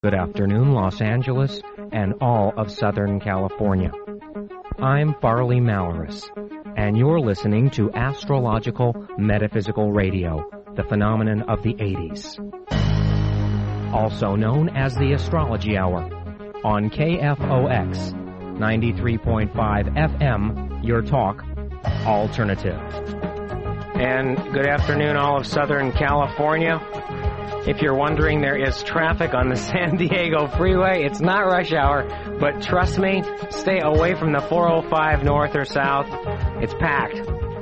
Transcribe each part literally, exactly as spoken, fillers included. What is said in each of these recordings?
Good afternoon, Los Angeles, and all of Southern California. I'm Farley Malaris, and you're listening to Astrological Metaphysical Radio, the phenomenon of the eighties. Also known as the Astrology Hour, on K F O X, ninety-three point five F M, your talk, alternative. And good afternoon, all of Southern California. If you're wondering, there is traffic on the San Diego freeway. It's not rush hour, but trust me, stay away from the four oh five north or south. It's packed.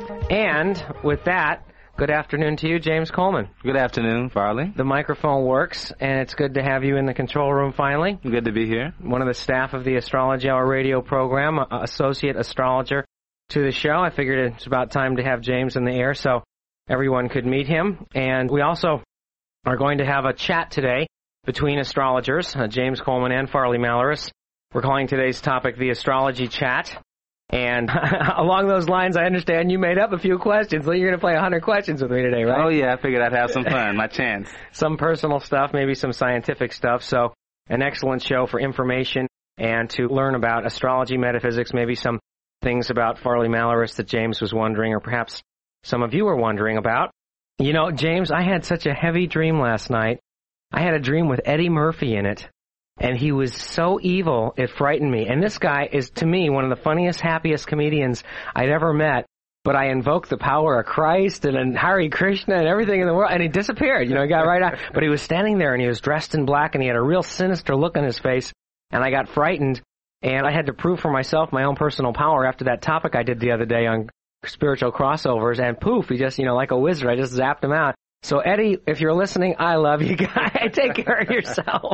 And with that, good afternoon to you, James Coleman. Good afternoon, Farley. The microphone works, and it's good to have you in the control room finally. Good to be here. One of the staff of the Astrology Hour radio program, associate astrologer to the show. I figured it's about time to have James in the air so everyone could meet him. And we also are going to have a chat today between astrologers, uh, James Coleman and Farley Malaris. We're calling today's topic the Astrology Chat. And along those lines, I understand you made up a few questions. So you're going to play one hundred questions with me today, right? Oh, yeah. I figured I'd have some fun. My chance. Some personal stuff, maybe some scientific stuff. So an excellent show for information and to learn about astrology, metaphysics, maybe some things about Farley Malaris that James was wondering, or perhaps some of you were wondering about. You know, James, I had such a heavy dream last night. I had a dream with Eddie Murphy in it, and he was so evil, it frightened me. And this guy is, to me, one of the funniest, happiest comedians I'd ever met. But I invoked the power of Christ and, and Hare Krishna and everything in the world, and he disappeared. You know, he got right out. But he was standing there, and he was dressed in black, and he had a real sinister look on his face, and I got frightened. And I had to prove for myself my own personal power after that topic I did the other day on spiritual crossovers, and poof, he just, you know, like a wizard, I just zapped him out. So, Eddie, if you're listening, I love you guy. Take care of yourself.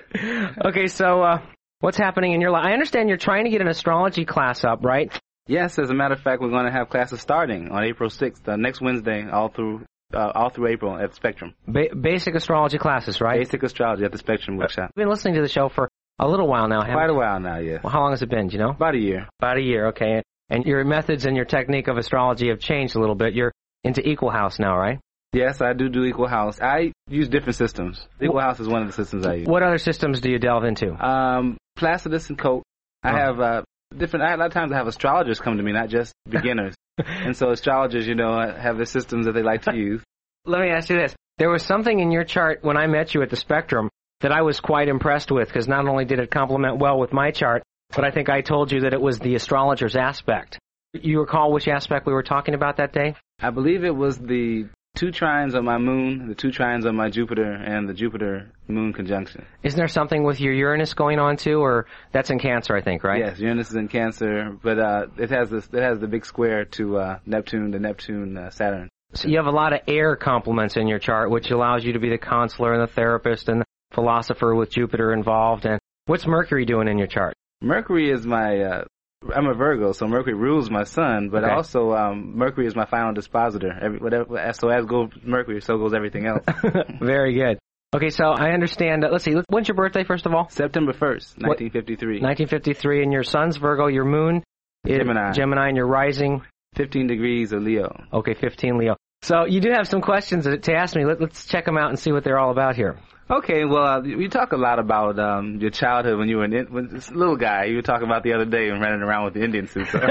Okay, so uh, what's happening in your life? I understand you're trying to get an astrology class up, right? Yes, as a matter of fact, we're going to have classes starting on April sixth, uh, next Wednesday, all through uh, all through April at the Spectrum. Ba- basic astrology classes, right? Basic astrology at the Spectrum workshop. You've been listening to the show for a little while now, haven't you? Quite a while now, yeah. Well, how long has it been, do you know? About a year. About a year, okay. And your methods and your technique of astrology have changed a little bit. You're into Equal House now, right? Yes, I do do Equal House. I use different systems. Equal House is one of the systems I use. What other systems do you delve into? Um, Placidus and Coke. I oh. have uh, different. I, a lot of times I have astrologers come to me, not just beginners. And so astrologers, you know, have the systems that they like to use. Let me ask you this. There was something in your chart when I met you at the Spectrum that I was quite impressed with, because not only did it complement well with my chart, but I think I told you that it was the astrologer's aspect. You recall which aspect we were talking about that day? I believe it was the two trines on my moon, the two trines on my Jupiter, and the Jupiter-moon conjunction. Isn't there something with your Uranus going on, too? Or that's in Cancer, I think, right? Yes, Uranus is in Cancer, but uh, it has this, it has the big square to uh, Neptune, the Neptune-Saturn. Uh, so you have a lot of air complements in your chart, which allows you to be the counselor and the therapist and the philosopher with Jupiter involved. And what's Mercury doing in your chart? Mercury is my, uh, I'm a Virgo, so Mercury rules my sun, but okay. also um, Mercury is my final dispositor. Every, whatever, so as goes Mercury, so goes everything else. Very good. Okay, so I understand, uh, let's see, when's your birthday, first of all? September first, nineteen fifty-three. What? nineteen fifty-three, and your sun's Virgo, your moon? Gemini. Gemini, and your rising? fifteen degrees of Leo. Okay, fifteen Leo. So you do have some questions to ask me. Let, let's check them out and see what they're all about here. Okay, well, uh, we talk a lot about um, your childhood when you were an in- when this little guy. You were talking about the other day and running around with the Indian suit. So.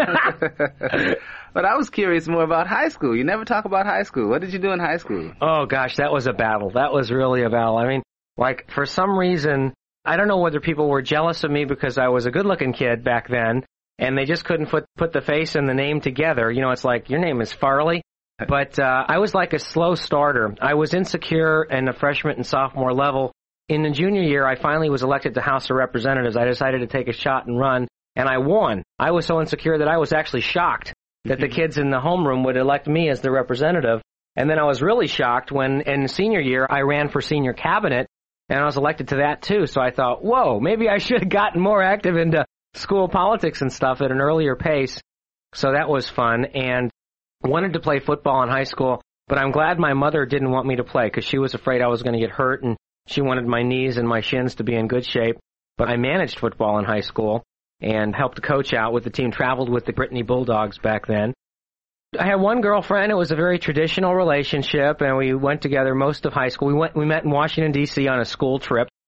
But I was curious more about high school. You never talk about high school. What did you do in high school? Oh, gosh, that was a battle. That was really a battle. I mean, like, for some reason, I don't know whether people were jealous of me because I was a good-looking kid back then, and they just couldn't put, put the face and the name together. You know, it's like, your name is Farley. But uh, I was like a slow starter. I was insecure in the freshman and sophomore level. In the junior year, I finally was elected to House of Representatives. I decided to take a shot and run, and I won. I was so insecure that I was actually shocked that the kids in the homeroom would elect me as the representative. And then I was really shocked when, in senior year, I ran for senior cabinet, and I was elected to that too. So I thought, whoa, maybe I should have gotten more active into school politics and stuff at an earlier pace. So that was fun. And wanted to play football in high school, but I'm glad my mother didn't want me to play because she was afraid I was going to get hurt, and she wanted my knees and my shins to be in good shape. But I managed football in high school and helped coach out with the team, traveled with the Brittany Bulldogs back then. I had one girlfriend. It was a very traditional relationship, and we went together most of high school. We went, we met in Washington, D C on a school trip.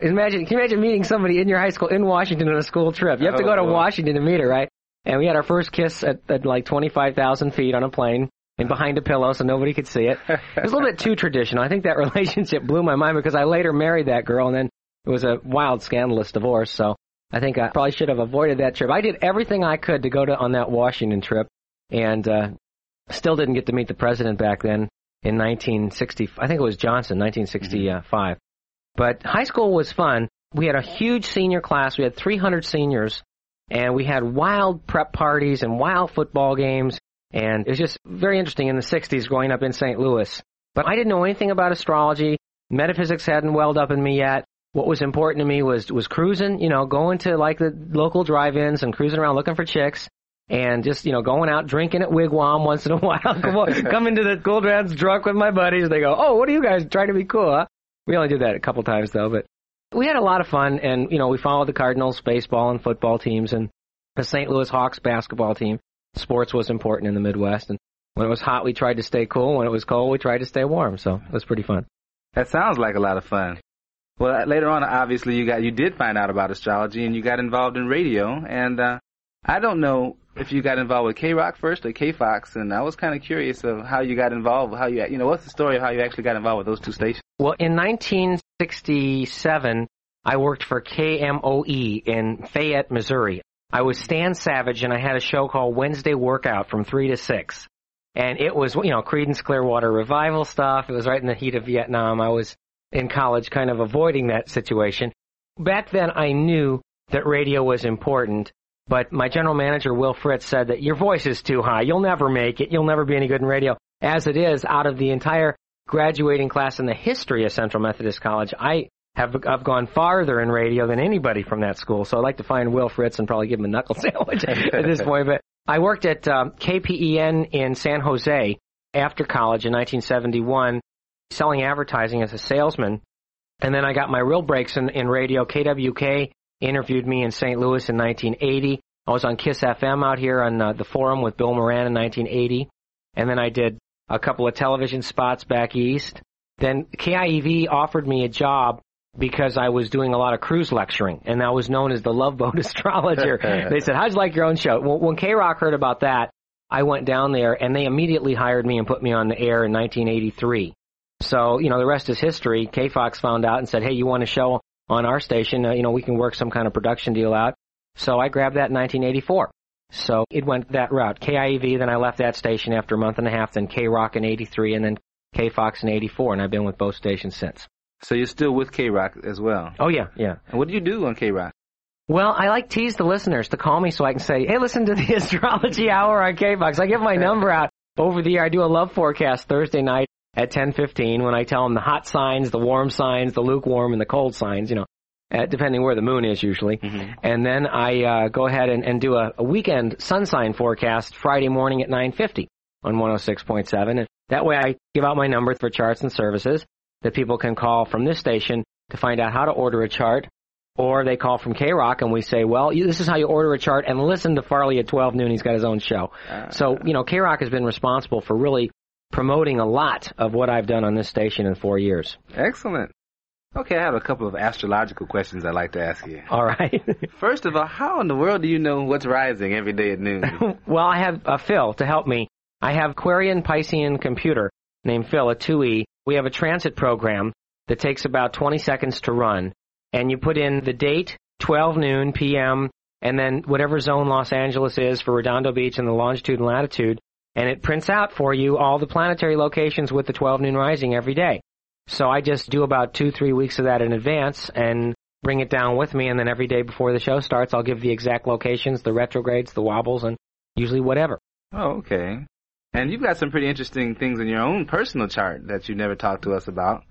Imagine, can you imagine meeting somebody in your high school in Washington on a school trip? You have to go to Washington to meet her, right? And we had our first kiss at, at like twenty-five thousand feet on a plane and behind a pillow so nobody could see it. It was a little bit too traditional. I think that relationship blew my mind because I later married that girl, and then it was a wild, scandalous divorce. So I think I probably should have avoided that trip. I did everything I could to go to on that Washington trip, and uh, still didn't get to meet the president back then in nineteen sixty. I think it was Johnson, nineteen sixty-five. Mm-hmm. But high school was fun. We had a huge senior class. We had three hundred seniors, and we had wild prep parties and wild football games, and it was just very interesting in the sixties growing up in Saint Louis. But I didn't know anything about astrology. Metaphysics hadn't welled up in me yet. What was important to me was was cruising, you know, going to like the local drive-ins and cruising around looking for chicks, and just, you know, going out drinking at Wigwam once in a while. Come into the school grounds drunk with my buddies. They go, "Oh, what are you guys trying to be cool, huh?" We only did that a couple times, though, but we had a lot of fun, and, you know, we followed the Cardinals baseball and football teams and the Saint Louis Hawks basketball team. Sports was important in the Midwest, and when it was hot, we tried to stay cool. When it was cold, we tried to stay warm, so it was pretty fun. That sounds like a lot of fun. Well, later on, obviously, you got you did find out about astrology, and you got involved in radio, and uh, I don't know if you got involved with K-Rock first or K-Fox, and I was kind of curious of how you got involved, how you, you know, what's the story of how you actually got involved with those two stations? Well, in nineteen sixty-seven, I worked for K M O E in Fayette, Missouri. I was Stan Savage, and I had a show called Wednesday Workout from three to six. And it was, you know, Creedence Clearwater Revival stuff. It was right in the heat of Vietnam. I was in college kind of avoiding that situation. Back then, I knew that radio was important, but my general manager, Will Fritz, said that your voice is too high. You'll never make it. You'll never be any good in radio. As it is, out of the entire graduating class in the history of Central Methodist College, I have I've gone farther in radio than anybody from that school. So I'd like to find Will Fritz and probably give him a knuckle sandwich at this point. But I worked at um, K P E N in San Jose after college in nineteen seventy-one, selling advertising as a salesman. And then I got my real breaks in, in radio. K W K interviewed me in Saint Louis in nineteen eighty. I was on KISS F M out here on uh, the Forum with Bill Moran in nineteen eighty. And then I did a couple of television spots back east. Then K I E V offered me a job because I was doing a lot of cruise lecturing, and I was known as the Love Boat Astrologer. They said, how'd you like your own show? Well, when K-Rock heard about that, I went down there, and they immediately hired me and put me on the air in nineteen eighty-three. So, you know, the rest is history. K-Fox found out and said, hey, you want a show on our station? Uh, you know, we can work some kind of production deal out. So I grabbed that in nineteen eighty-four. So it went that route. K I E V, then I left that station after a month and a half, then K-Rock in eighty-three, and then K-Fox in eighty-four, and I've been with both stations since. So you're still with K-Rock as well? Oh, yeah, yeah. And what do you do on K-Rock? Well, I like tease the listeners to call me so I can say, hey, listen to the Astrology Hour on K-Fox. I give my number out over the year. I do a love forecast Thursday night at ten fifteen when I tell them the hot signs, the warm signs, the lukewarm, and the cold signs, you know, uh, depending where the moon is usually. Mm-hmm. And then I uh, go ahead and, and do a, a weekend sun sign forecast Friday morning at nine fifty on one oh six point seven. And that way I give out my number for charts and services that people can call from this station to find out how to order a chart, or they call from K-Rock and we say, well, you, this is how you order a chart, and listen to Farley at twelve noon. He's got his own show. Uh, so, you know, K-Rock has been responsible for really promoting a lot of what I've done on this station in four years. Excellent. Okay, I have a couple of astrological questions I'd like to ask you. All right. First of all, how in the world do you know what's rising every day at noon? Well, I have uh, Phil to help me. I have Aquarian Piscean computer named Phil, a two E. We have a transit program that takes about twenty seconds to run, and you put in the date, twelve noon p m, and then whatever zone Los Angeles is for Redondo Beach and the longitude and latitude, and it prints out for you all the planetary locations with the twelve noon rising every day. So I just do about two, three weeks of that in advance and bring it down with me, and then every day before the show starts, I'll give the exact locations, the retrogrades, the wobbles, and usually whatever. Oh, okay. And you've got some pretty interesting things in your own personal chart that you never talked to us about.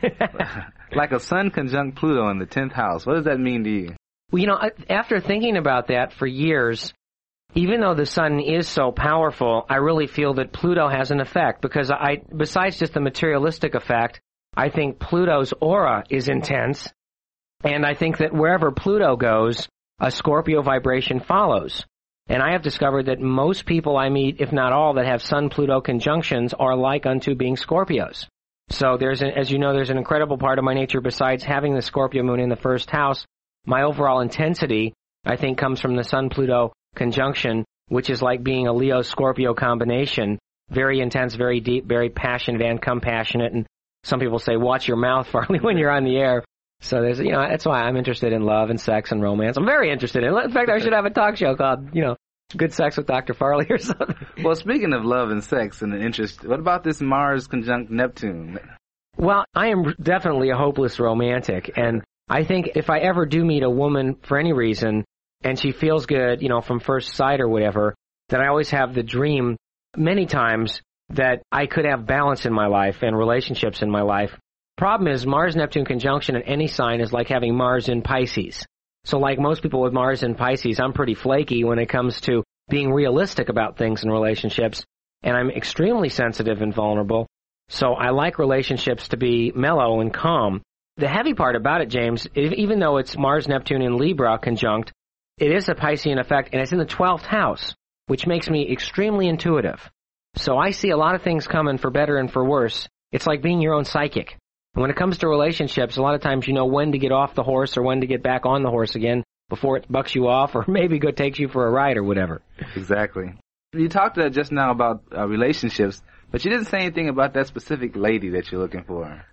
Like a sun conjunct Pluto in the tenth house. What does that mean to you? Well, you know, after thinking about that for years, even though the sun is so powerful, I really feel that Pluto has an effect, because I, besides just the materialistic effect, I think Pluto's aura is intense, and I think that wherever Pluto goes, a Scorpio vibration follows. And I have discovered that most people I meet, if not all, that have Sun-Pluto conjunctions are like unto being Scorpios. So there's, an, as you know, there's an incredible part of my nature besides having the Scorpio moon in the first house. My overall intensity, I think, comes from the Sun-Pluto conjunction, which is like being a Leo-Scorpio combination. Very intense, very deep, very passionate and compassionate. And some people say, watch your mouth, Farley, when you're on the air. So there's, you know, that's why I'm interested in love and sex and romance. I'm very interested in it. In fact, I should have a talk show called, you know, Good Sex with Doctor Farley or something. Well, speaking of love and sex and interest, what about this Mars conjunct Neptune? Well, I am definitely a hopeless romantic, and I think if I ever do meet a woman for any reason, and she feels good, you know, from first sight or whatever, then I always have the dream many times that I could have balance in my life and relationships in my life. Problem is, Mars-Neptune conjunction in any sign is like having Mars in Pisces. So like most people with Mars in Pisces, I'm pretty flaky when it comes to being realistic about things in relationships, and I'm extremely sensitive and vulnerable. So I like relationships to be mellow and calm. The heavy part about it, James, even though it's Mars-Neptune in Libra conjunct, it is a Piscean effect, and it's in the twelfth house, which makes me extremely intuitive. So I see a lot of things coming for better and for worse. It's like being your own psychic. And when it comes to relationships, a lot of times you know when to get off the horse or when to get back on the horse again before it bucks you off or maybe go takes you for a ride or whatever. Exactly. You talked uh, just now about uh, relationships, but you didn't say anything about that specific lady that you're looking for.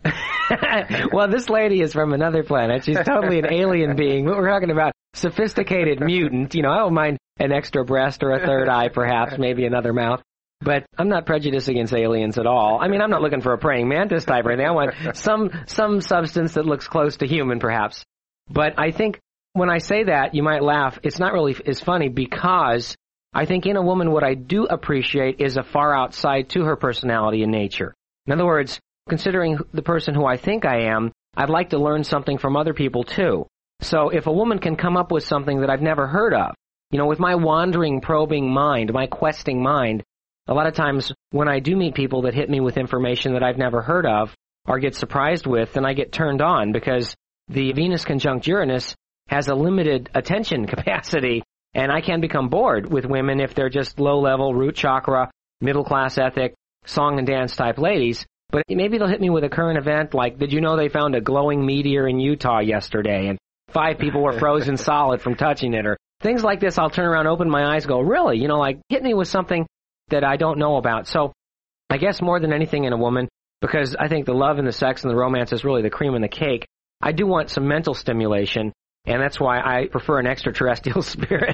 Well, this lady is from another planet. She's totally an alien being. We're talking about sophisticated mutant. You know, I don't mind an extra breast or a third eye, perhaps, maybe another mouth. But I'm not prejudiced against aliens at all. I mean, I'm not looking for a praying mantis type or anything. I want some some substance that looks close to human, perhaps. But I think when I say that, you might laugh. It's not really as funny because I think in a woman what I do appreciate is a far outside to her personality and nature. In other words, considering the person who I think I am, I'd like to learn something from other people too. So if a woman can come up with something that I've never heard of, you know, with my wandering, probing mind, my questing mind, a lot of times when I do meet people that hit me with information that I've never heard of or get surprised with, then I get turned on because the Venus conjunct Uranus has a limited attention capacity, and I can become bored with women if they're just low-level, root chakra, middle-class ethic, song and dance type ladies. But maybe they'll hit me with a current event like, did you know they found a glowing meteor in Utah yesterday and five people were frozen solid from touching it, or things like this. I'll turn around, open my eyes, go, really? You know, like, hit me with something that I don't know about. So I guess more than anything in a woman, because I think the love and the sex and the romance is really the cream and the cake, I do want some mental stimulation, and that's why I prefer an extraterrestrial spirit.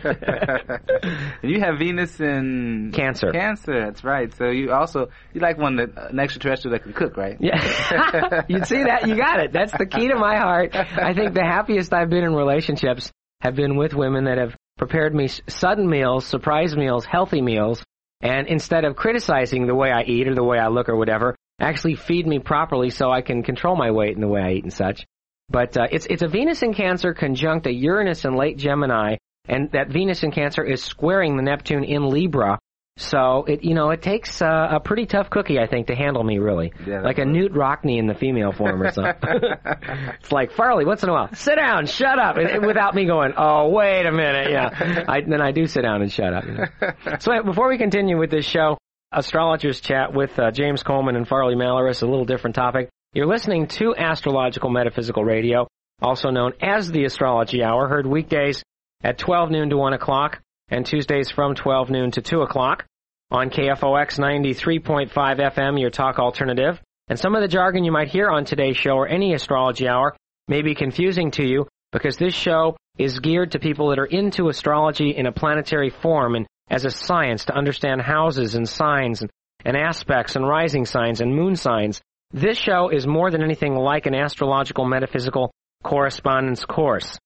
You have Venus in Cancer. Cancer, that's right. So you also, you like one that, an extraterrestrial that can cook, right? Yeah. You'd see that? You got it. That's the key to my heart. I think the happiest I've been in relationships have been with women that have prepared me sudden meals, surprise meals, healthy meals, and instead of criticizing the way I eat or the way I look or whatever, actually feed me properly so I can control my weight and the way I eat and such. But uh, it's it's a Venus in Cancer conjunct a Uranus in late Gemini, and that Venus in Cancer is squaring the Neptune in Libra. So, it you know, it takes uh, a pretty tough cookie, I think, to handle me, really. Yeah, like a Newt Rockney in the female form or something. It's like, Farley, once in a while, sit down, shut up, and, without me going, oh, wait a minute, yeah. I, then I do sit down and shut up. You know? So before we continue with this show, Astrologers Chat with uh, James Coleman and Farley Malaris, a little different topic. You're listening to Astrological Metaphysical Radio, also known as the Astrology Hour, heard weekdays at twelve noon to one o'clock, and Tuesdays from twelve noon to two o'clock on K F O X ninety-three point five F M, your talk alternative. And some of the jargon you might hear on today's show or any astrology hour may be confusing to you because this show is geared to people that are into astrology in a planetary form and as a science to understand houses and signs and, and aspects and rising signs and moon signs. This show is more than anything like an astrological metaphysical correspondence course.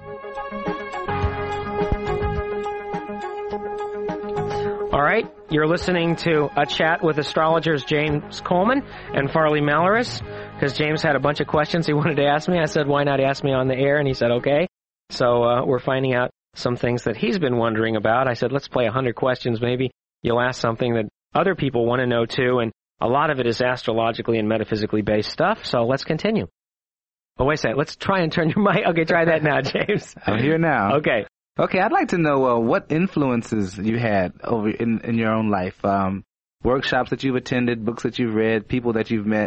All right, you're listening to A Chat with Astrologers James Coleman and Farley Malaris, because James had a bunch of questions he wanted to ask me. I said, why not ask me on the air? And he said, okay. So uh, we're finding out some things that he's been wondering about. I said, let's play one hundred questions. Maybe you'll ask something that other people want to know, too. And a lot of it is astrologically and metaphysically based stuff. So let's continue. Oh, wait a second. Let's try and turn your mic. Okay, try that now, James. I'm here now. Okay. Okay, I'd like to know uh, what influences you had over in, in your own life. Um, workshops that you've attended, books that you've read, people that you've met.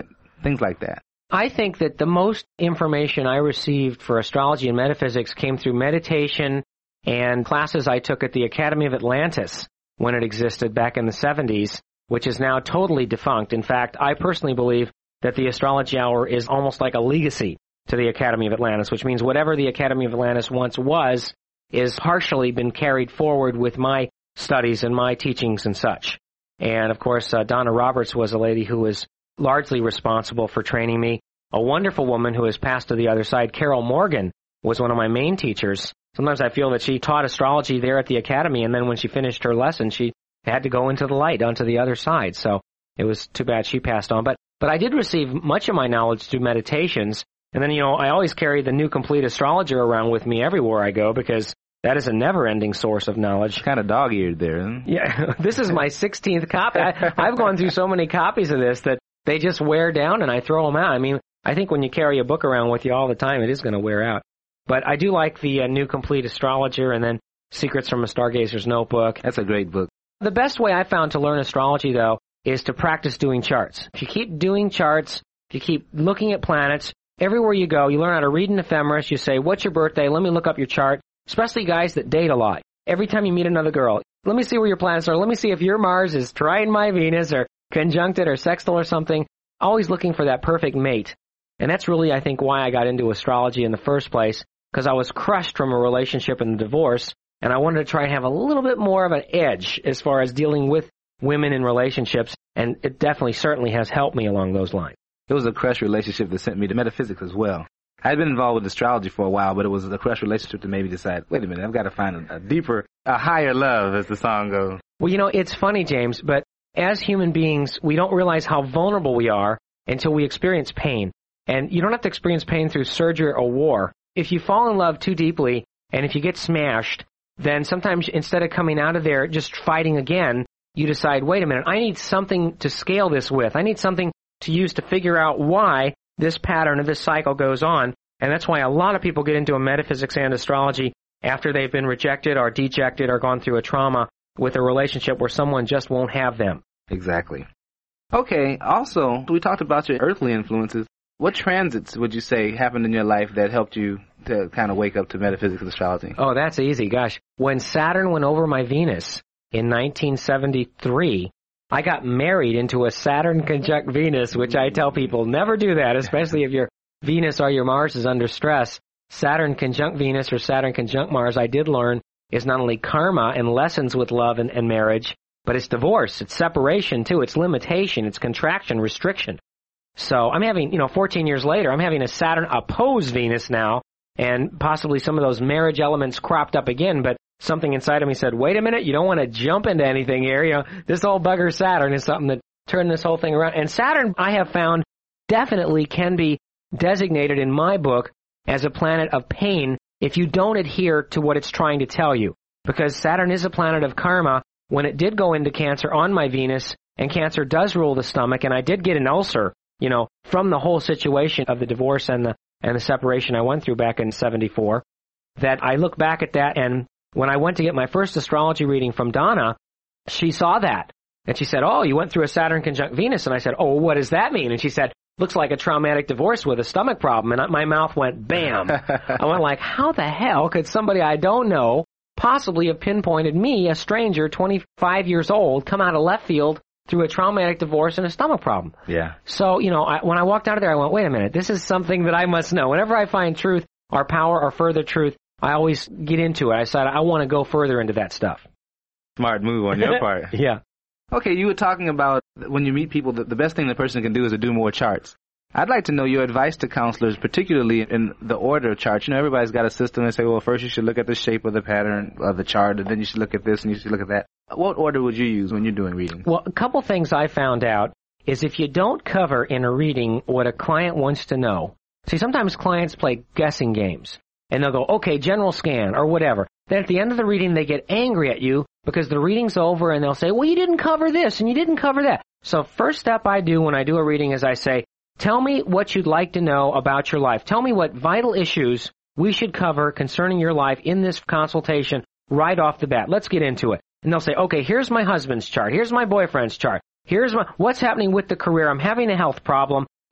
things like that? I think that the most information I received for astrology and metaphysics came through meditation and classes I took at the Academy of Atlantis when it existed back in the seventies, which is now totally defunct. In fact, I personally believe that the Astrology Hour is almost like a legacy to the Academy of Atlantis, which means whatever the Academy of Atlantis once was is partially been carried forward with my studies and my teachings and such. And, of course, uh, Donna Roberts was a lady who was largely responsible for training me. A wonderful woman who has passed to the other side, Carol Morgan, was one of my main teachers. Sometimes I feel that she taught astrology there at the Academy, and then when she finished her lesson, she had to go into the light, onto the other side. So it was too bad she passed on. But, but I did receive much of my knowledge through meditations. And then, you know, I always carry the New Complete Astrologer around with me everywhere I go because that is a never-ending source of knowledge. Kind of dog-eared there. Huh? Yeah, this is my sixteenth copy. I, I've gone through so many copies of this that they just wear down and I throw them out. I mean, I think when you carry a book around with you all the time, it is going to wear out. But I do like the uh, New Complete Astrologer and then Secrets from a Stargazer's Notebook. That's a great book. The best way I found to learn astrology, though, is to practice doing charts. If you keep doing charts, if you keep looking at planets, everywhere you go, you learn how to read an ephemeris. You say, what's your birthday? Let me look up your chart. Especially guys that date a lot. Every time you meet another girl, let me see where your planets are. Let me see if your Mars is trine my Venus or conjuncted or sextile or something. Always looking for that perfect mate. And that's really, I think, why I got into astrology in the first place, because I was crushed from a relationship and a divorce, and I wanted to try and have a little bit more of an edge as far as dealing with women in relationships, and it definitely, certainly has helped me along those lines. It was a crushed relationship that sent me to metaphysics as well. I'd been involved with astrology for a while, but it was a crushed relationship to maybe decide, wait a minute, I've got to find a, a deeper, a higher love, as the song goes. Well, you know, it's funny, James, but as human beings, we don't realize how vulnerable we are until we experience pain. And you don't have to experience pain through surgery or war. If you fall in love too deeply, and if you get smashed, then sometimes instead of coming out of there just fighting again, you decide, wait a minute, I need something to scale this with. I need something to use to figure out why this pattern or this cycle goes on, and that's why a lot of people get into a metaphysics and astrology after they've been rejected or dejected or gone through a trauma with a relationship where someone just won't have them. Exactly. Okay, also, we talked about your earthly influences. What transits would you say happened in your life that helped you to kind of wake up to metaphysics and astrology? Oh, that's easy. Gosh, when Saturn went over my Venus in nineteen seventy-three, I got married into a Saturn conjunct Venus, which I tell people never do that, especially if your Venus or your Mars is under stress. Saturn conjunct Venus or Saturn conjunct Mars, I did learn, is not only karma and lessons with love and, and marriage, but it's divorce, it's separation too, it's limitation, it's contraction, restriction. So I'm having, you know, fourteen years later, I'm having a Saturn oppose Venus now, and possibly some of those marriage elements cropped up again, but something inside of me said, wait a minute, you don't want to jump into anything here. You know, this old bugger Saturn is something that turned this whole thing around. And Saturn, I have found, definitely can be designated in my book as a planet of pain if you don't adhere to what it's trying to tell you. Because Saturn is a planet of karma. When it did go into Cancer on my Venus, and Cancer does rule the stomach, and I did get an ulcer, you know, from the whole situation of the divorce and the and the separation I went through back in seventy-four, that I look back at that, and when I went to get my first astrology reading from Donna, she saw that. And she said, oh, you went through a Saturn conjunct Venus. And I said, oh, what does that mean? And she said, looks like a traumatic divorce with a stomach problem. And my mouth went bam. I went like, how the hell could somebody I don't know possibly have pinpointed me, a stranger, twenty-five years old, come out of left field through a traumatic divorce and a stomach problem? Yeah. So, you know, I, when I walked out of there, I went, wait a minute, this is something that I must know. Whenever I find truth or power or further truth, I always get into it. I said, I want to go further into that stuff. Smart move on your part. Yeah. Okay, you were talking about when you meet people, the, the best thing the person can do is to do more charts. I'd like to know your advice to counselors, particularly in the order of charts. You know, everybody's got a system and say, well, first you should look at the shape of the pattern of the chart, and then you should look at this and you should look at that. What order would you use when you're doing readings? Well, a couple things I found out is if you don't cover in a reading what a client wants to know. See, sometimes clients play guessing games, and they'll go, okay, general scan or whatever. Then at the end of the reading, they get angry at you because the reading's over, and they'll say, well, you didn't cover this and you didn't cover that. So first step I do when I do a reading is I say, tell me what you'd like to know about your life. Tell me what vital issues we should cover concerning your life in this consultation right off the bat. Let's get into it. And they'll say, okay, here's my husband's chart. Here's my boyfriend's chart. Here's my, what's happening with the career. I'm having a health problem.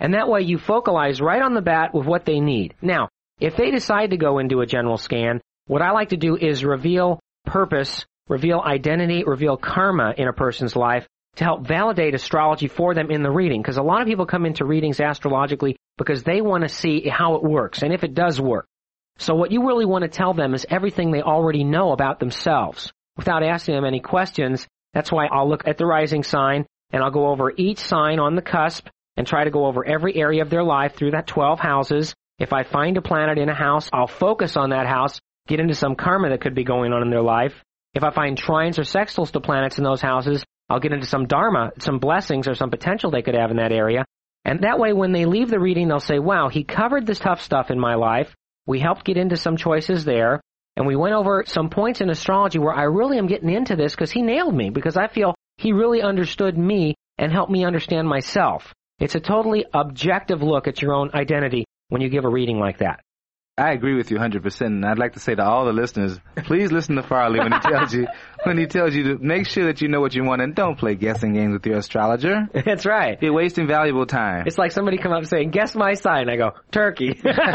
And that way you focalize right on the bat with what they need. Now, if they decide to go into a general scan, what I like to do is reveal purpose, reveal identity, reveal karma in a person's life to help validate astrology for them in the reading. Because a lot of people come into readings astrologically because they want to see how it works and if it does work. So what you really want to tell them is everything they already know about themselves without asking them any questions. That's why I'll look at the rising sign and I'll go over each sign on the cusp and try to go over every area of their life through that twelve houses. If I find a planet in a house, I'll focus on that house, get into some karma that could be going on in their life. If I find trines or sextiles to planets in those houses, I'll get into some dharma, some blessings or some potential they could have in that area. And that way when they leave the reading, they'll say, wow, he covered this tough stuff in my life. We helped get into some choices there. And we went over some points in astrology where I really am getting into this because he nailed me, because I feel he really understood me and helped me understand myself. It's a totally objective look at your own identity when you give a reading like that. I agree with you one hundred percent, and I'd like to say to all the listeners, please listen to Farley when he tells you when he tells you to make sure that you know what you want and don't play guessing games with your astrologer. That's right. You're wasting valuable time. It's like somebody come up saying, guess my sign. I go, turkey.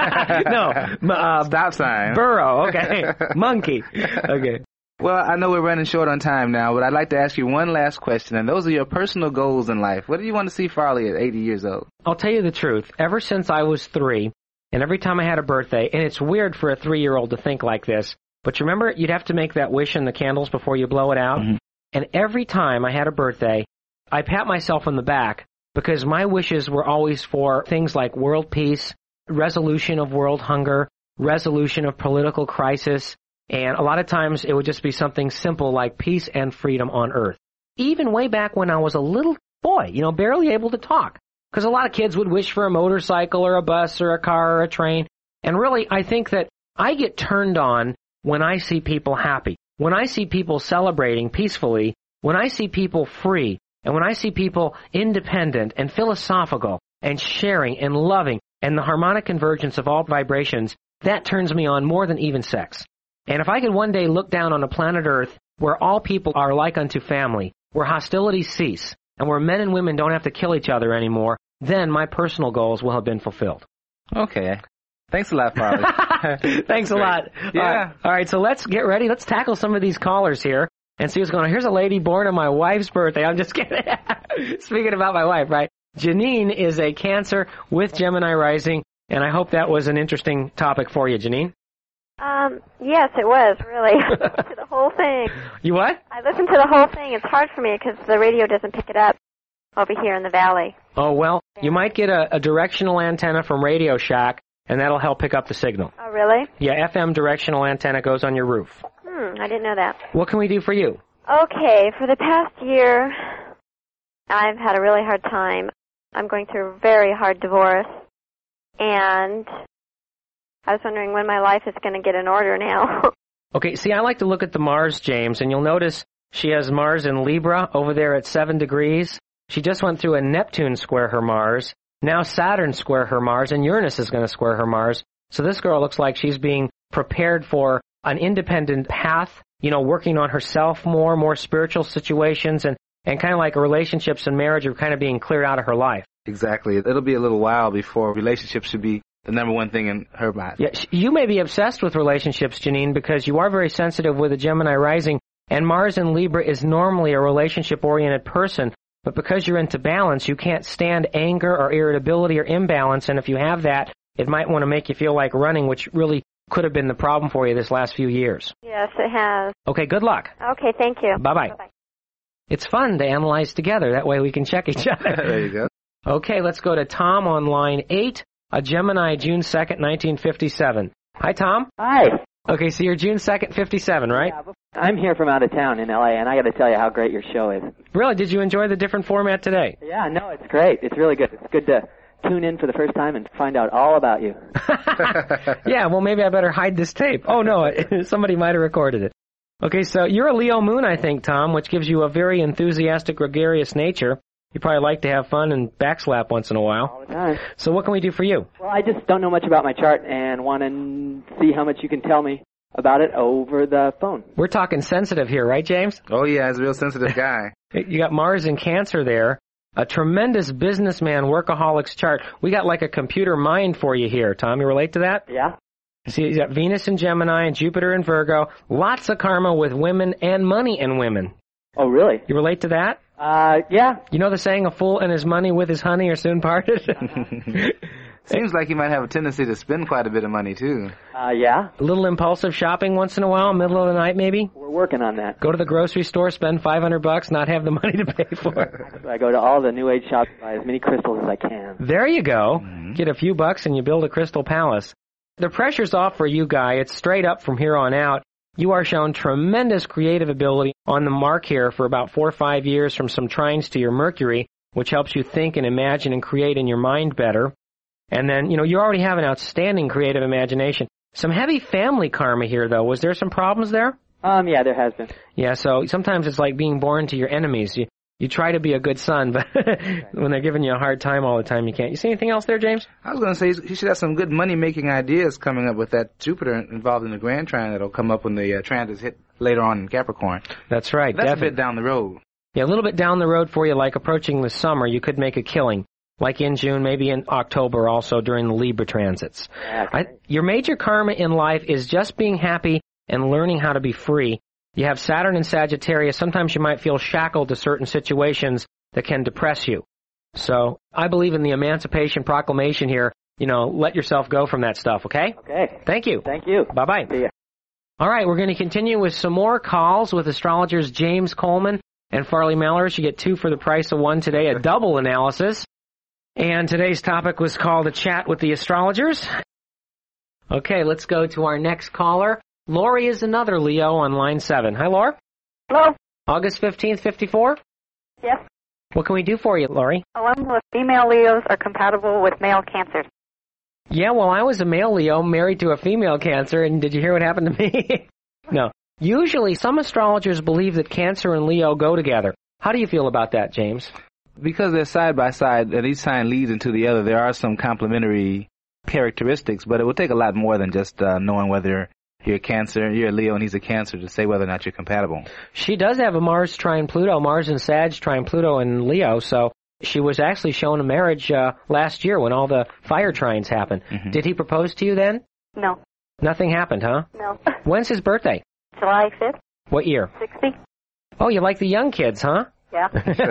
No. Uh, Stop sign. Burro. Okay. Monkey. Okay. Well, I know we're running short on time now, but I'd like to ask you one last question, and those are your personal goals in life. What do you want to see Farley at eighty years old? I'll tell you the truth. Ever since I was three, and every time I had a birthday, and it's weird for a three-year-old to think like this, but you remember you'd have to make that wish in the candles before you blow it out? Mm-hmm. And every time I had a birthday, I pat myself on the back because my wishes were always for things like world peace, resolution of world hunger, resolution of political crisis, and a lot of times it would just be something simple like peace and freedom on earth. Even way back when I was a little boy, you know, barely able to talk. Because a lot of kids would wish for a motorcycle or a bus or a car or a train. And really, I think that I get turned on when I see people happy, when I see people celebrating peacefully, when I see people free, and when I see people independent and philosophical and sharing and loving and the harmonic convergence of all vibrations, that turns me on more than even sex. And if I could one day look down on a planet Earth where all people are like unto family, where hostilities cease, and where men and women don't have to kill each other anymore, then my personal goals will have been fulfilled. Okay. Thanks a lot, Farley. Thanks a lot. Yeah. All right. All right, so let's get ready. Let's tackle some of these callers here and see what's going on. Here's a lady born on my wife's birthday. I'm just kidding. Speaking about my wife, right? Janine is a Cancer with Gemini rising, and I hope that was an interesting topic for you, Janine. Um, yes, it was, really. I listened to the whole thing. You what? I listened to the whole thing. It's hard for me because the radio doesn't pick it up over here in the valley. Oh, well, you might get a, a directional antenna from Radio Shack, and that'll help pick up the signal. Oh, really? Yeah, F M directional antenna goes on your roof. Hmm, I didn't know that. What can we do for you? Okay, for the past year, I've had a really hard time. I'm going through a very hard divorce, and I was wondering when my life is going to get in order now. Okay, see, I like to look at the Mars, James, and you'll notice she has Mars in Libra over there at seven degrees. She just went through a Neptune square her Mars. Now Saturn square her Mars, and Uranus is going to square her Mars. So this girl looks like she's being prepared for an independent path, you know, working on herself more, more spiritual situations, and, and kind of like relationships and marriage are kind of being cleared out of her life. Exactly. It'll be a little while before relationships should be the number one thing in her mind. Yeah, you may be obsessed with relationships, Janine, because you are very sensitive with a Gemini rising, and Mars in Libra is normally a relationship-oriented person. But because you're into balance, you can't stand anger or irritability or imbalance, and if you have that, it might want to make you feel like running, which really could have been the problem for you this last few years. Yes, it has. Okay, good luck. Okay, thank you. Bye-bye. Bye-bye. It's fun to analyze together. That way we can check each other. There you go. Okay, let's go to Tom on line eight, a Gemini, June second, nineteen fifty-seven. Hi, Tom. Hi. Okay, so you're June second, fifty-seven, right? Yeah, I'm here from out of town in L A, and I got to tell you how great your show is. Really? Did you enjoy the different format today? Yeah, no, it's great. It's really good. It's good to tune in for the first time and find out all about you. Yeah, well, maybe I better hide this tape. Oh, no, somebody might have recorded it. Okay, so you're a Leo moon, I think, Tom, which gives you a very enthusiastic, gregarious nature. You probably like to have fun and backslap once in a while. All the time. So what can we do for you? Well, I just don't know much about my chart and want to see how much you can tell me about it over the phone. We're talking sensitive here, right, James? Oh, yeah, he's a real sensitive guy. You got Mars in Cancer there. a tremendous businessman workaholics chart. We got like a computer mind for you here, Tom. You relate to that? Yeah. See, you got Venus and Gemini and Jupiter and Virgo. Lots of karma with women and money in women. Oh, really? You relate to that? Uh, yeah. You know the saying, a fool and his money with his honey are soon parted? Seems like you might have a tendency to spend quite a bit of money, too. Uh, yeah. A little impulsive shopping once in a while, middle of the night maybe? We're working on that. Go to the grocery store, spend five hundred bucks, not have the money to pay for it. I go to all the New Age shops and buy as many crystals as I can. There you go. Mm-hmm. Get a few bucks and you build a crystal palace. The pressure's off for you, Guy. It's straight up from here on out. You are shown tremendous creative ability on the mark here for about four or five years from some trines to your Mercury, which helps you think and imagine and create in your mind better. And then, you know, you already have an outstanding creative imagination. Some heavy family karma here, though. Was there some problems there? Um, yeah, there has been. Yeah, so sometimes it's like being born to your enemies. You you try to be a good son, but when they're giving you a hard time all the time, you can't. You see anything else there, James? I was going to say, he should have some good money-making ideas coming up with that Jupiter involved in the Grand Trine that'll come up when the uh, transits hit later on in Capricorn. That's right. That's definitely. a bit down the road. Yeah, a little bit down the road for you, like approaching the summer, you could make a killing. Like in June, maybe in October also during the Libra transits. I, your major karma in life is just being happy and learning how to be free. You have Saturn and Sagittarius. Sometimes you might feel shackled to certain situations that can depress you. So I believe in the Emancipation Proclamation here. You know, let yourself go from that stuff, okay? Okay. Thank you. Thank you. Bye-bye. See ya. All right, we're going to continue with some more calls with astrologers James Coleman and Farley Mellors. You get two for the price of one today, a double analysis. And today's topic was called A Chat with the Astrologers. Okay, let's go to our next caller. Lori is another Leo on line seven. Hi, Laura. Hello? August fifteenth, fifty-four? Yes. What can we do for you, Lori? I wonder if female Leos are compatible with male Cancers. Yeah, well, I was a male Leo married to a female Cancer, and did you hear what happened to me? No. Usually, some astrologers believe that Cancer and Leo go together. How do you feel about that, James? Because they're side by side, and each sign leads into the other, there are some complementary characteristics, but it will take a lot more than just uh, knowing whether you're a Cancer, you're a Leo, and he's a Cancer to say whether or not you're compatible. She does have a Mars trine Pluto, Mars and Sag trine Pluto and Leo, so she was actually shown a marriage uh, last year when all the fire trines happened. Mm-hmm. Did he propose to you then? No. Nothing happened, huh? No. When's his birthday? July fifth. What year? sixty. Oh, you like the young kids, huh? Yeah.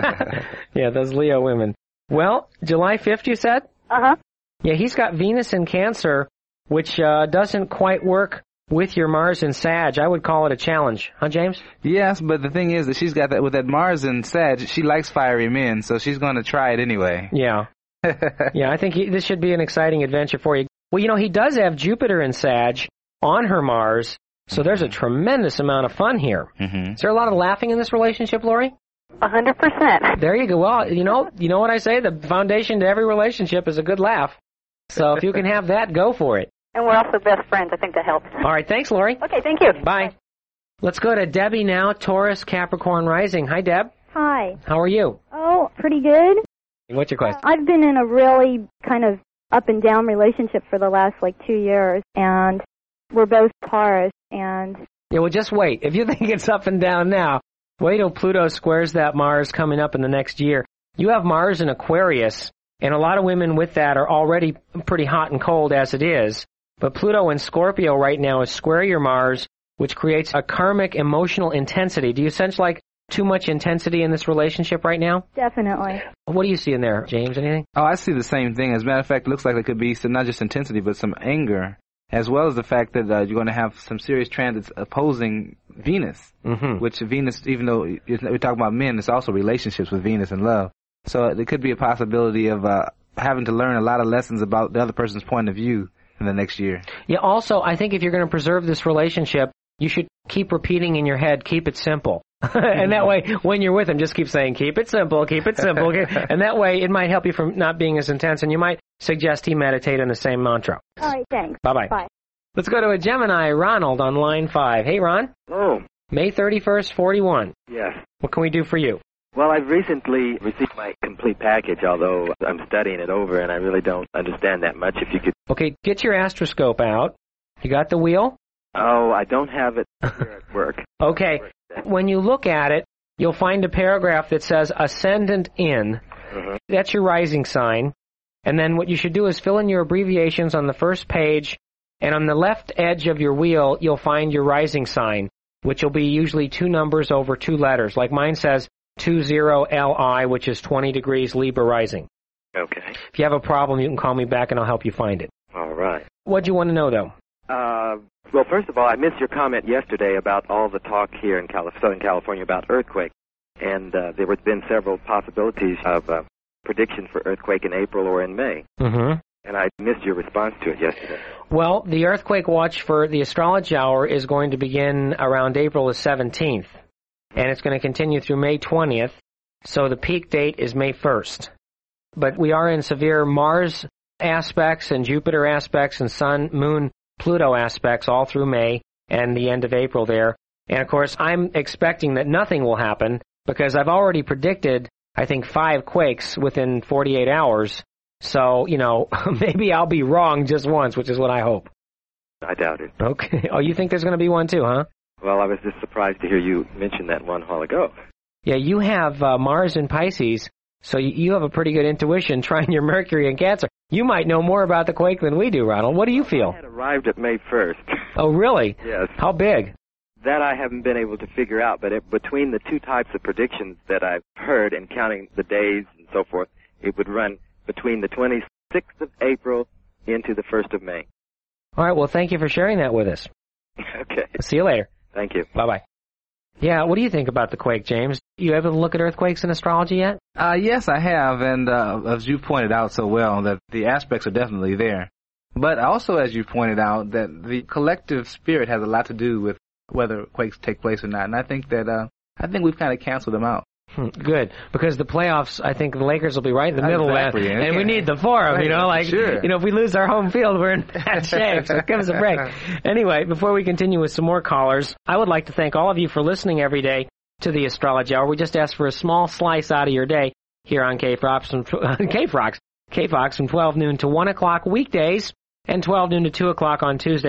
Yeah, those Leo women. Well, July fifth, you said? Uh-huh. Yeah, he's got Venus in Cancer, which uh, doesn't quite work with your Mars and Sag. I would call it a challenge. Huh, James? Yes, but the thing is that she's got that, with that Mars and Sag, she likes fiery men, so she's going to try it anyway. Yeah. Yeah, I think he, this should be an exciting adventure for you. Well, you know, he does have Jupiter and Sag on her Mars, so there's a tremendous amount of fun here. Mm-hmm. Is there a lot of laughing in this relationship, Lori? A hundred percent. There you go. Well, you know, you know what I say? The foundation to every relationship is a good laugh. So if you can have that, go for it. And we're also best friends. I think that helps. All right. Thanks, Lori. Okay, thank you. Bye. Let's go to Debbie now, Taurus, Capricorn rising. Hi, Deb. Hi. How are you? Oh, pretty good. What's your question? I've been in a really kind of up and down relationship for the last, like, two years, and we're both Taurus, and... Yeah, well, just wait. If you think it's up and down now, wait till Pluto squares that Mars coming up in the next year. You have Mars in Aquarius, and a lot of women with that are already pretty hot and cold as it is. But Pluto in Scorpio right now is square your Mars, which creates a karmic emotional intensity. Do you sense like too much intensity in this relationship right now? Definitely. What do you see in there, James? Anything? Oh, I see the same thing. As a matter of fact, it looks like there could be some, not just intensity, but some anger, as well as the fact that uh, you're going to have some serious transits opposing Venus, mm-hmm. which Venus, even though we're talking about men, it's also relationships with Venus and love. So there could be a possibility of uh, having to learn a lot of lessons about the other person's point of view in the next year. Yeah, also, I think if you're going to preserve this relationship, you should keep repeating in your head, keep it simple. And that way, when you're with him, just keep saying, keep it simple, keep it simple. And that way, it might help you from not being as intense, and you might suggest he meditate on the same mantra. All right, thanks. Bye-bye. Bye. Let's go to a Gemini, Ronald, on line five. Hey, Ron. Oh. May thirty-first, forty-one. Yes. What can we do for you? Well, I've recently received my complete package, although I'm studying it over and I really don't understand that much. If you could... Okay, get your astroscope out. You got the wheel? Oh, I don't have it here at work. Okay. When you look at it, you'll find a paragraph that says ascendant in, Mhm. That's your rising sign. And then what you should do is fill in your abbreviations on the first page, and on the left edge of your wheel, you'll find your rising sign, which will be usually two numbers over two letters. Like mine says two zero L I, which is twenty degrees Libra rising. Okay. If you have a problem, you can call me back and I'll help you find it. All right. What do you want to know, though? Uh, well, first of all, I missed your comment yesterday about all the talk here in Cali- Southern California about earthquake. And uh, there have been several possibilities of uh, prediction for earthquake in April or in May. Mm-hmm. And I missed your response to it yesterday. Well, the earthquake watch for the astrology hour is going to begin around April the seventeenth. And it's going to continue through May twentieth. So the peak date is May first. But we are in severe Mars aspects and Jupiter aspects and Sun, Moon, Pluto aspects all through May and the end of April there. And, of course, I'm expecting that nothing will happen because I've already predicted, I think, five quakes within forty-eight hours. So, you know, maybe I'll be wrong just once, which is what I hope. I doubt it. Okay. Oh, you think there's going to be one too, huh? Well, I was just surprised to hear you mention that one while ago. Yeah, you have uh, Mars in Pisces, so you, you have a pretty good intuition trying your Mercury in Cancer. You might know more about the quake than we do, Ronald. What do you feel? I had arrived at May first. Oh, really? Yes. How big? That I haven't been able to figure out, but it, between the two types of predictions that I've heard and counting the days and so forth, it would run between the twenty-sixth of April into the first of May. All right, well, thank you for sharing that with us. Okay. See you later. Thank you. Bye-bye. Yeah, what do you think about the quake, James? You able to look at earthquakes in astrology yet? Uh, yes, I have, and uh, as you pointed out so well, that the aspects are definitely there. But also, as you pointed out, that the collective spirit has a lot to do with whether quakes take place or not, and I think that uh, I think we've kind of canceled them out. Hmm, good, because the playoffs, I think the Lakers will be right in the middle, Exactly, and, yeah. and we need the forum, you know, like, Sure. you know, if we lose our home field, we're in bad shape, so give us a break. Anyway, before we continue with some more callers, I would like to thank all of you for listening every day to the Astrology Hour. We just asked for a small slice out of your day here on K-Fox from, K-Fox, K-Fox from twelve noon to one o'clock weekdays and twelve noon to two o'clock on Tuesday.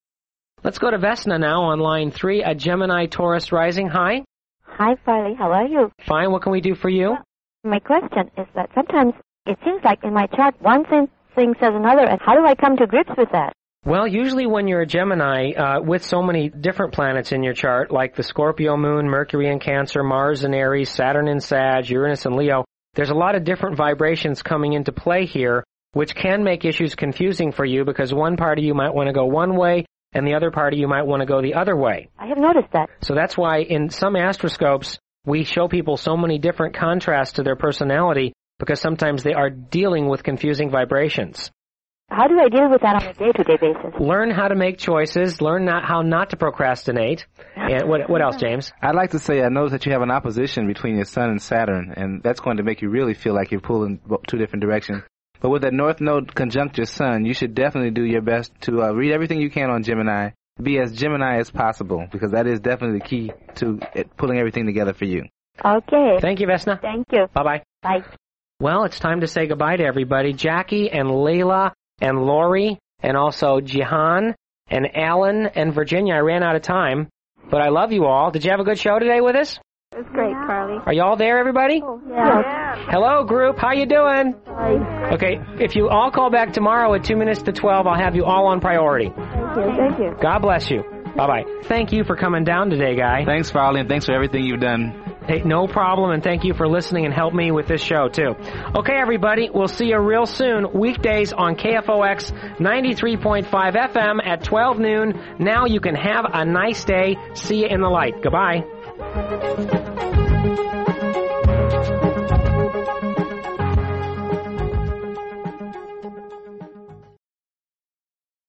Let's go to Vesna now on line three, a Gemini Taurus rising. Hi. Hi, Farley. How are you? Fine. What can we do for you? Well, my question is that sometimes it seems like in my chart one thing, thing says another, and how do I come to grips with that? Well, usually when you're a Gemini, uh, with so many different planets in your chart, like the Scorpio moon, Mercury in Cancer, Mars in Aries, Saturn in Sag, Uranus in Leo, there's a lot of different vibrations coming into play here, which can make issues confusing for you because one part of you might want to go one way, and the other party you might want to go the other way. I have noticed that. So that's why in some astroscopes, we show people so many different contrasts to their personality because sometimes they are dealing with confusing vibrations. How do I deal with that on a day-to-day basis? Learn how to make choices. Learn not how not to procrastinate. And what, what else, James? I'd like to say I noticed that you have an opposition between your Sun and Saturn, and that's going to make you really feel like you're pulling two different directions. But with that North Node conjunct your Sun, you should definitely do your best to uh, read everything you can on Gemini. Be as Gemini as possible, because that is definitely the key to it, pulling everything together for you. Okay. Thank you, Vesna. Thank you. Bye-bye. Bye. Well, it's time to say goodbye to everybody. Jackie and Layla and Lori and also Jihan and Alan and Virginia. I ran out of time, but I love you all. Did you have a good show today with us? It was great, Carly. Are you all there, everybody? Yeah. Hello, group. How you doing? Hi. Okay, if you all call back tomorrow at two minutes to twelve, I'll have you all on priority. Thank you. Thank you. God bless you. Bye-bye. Thank you for coming down today, Guy. Thanks, Farley, and thanks for everything you've done. Hey, no problem, and thank you for listening and help me with this show, too. Okay, everybody, we'll see you real soon, weekdays on K F O X ninety-three point five F M at twelve noon. Now you can have a nice day. See you in the light. Goodbye.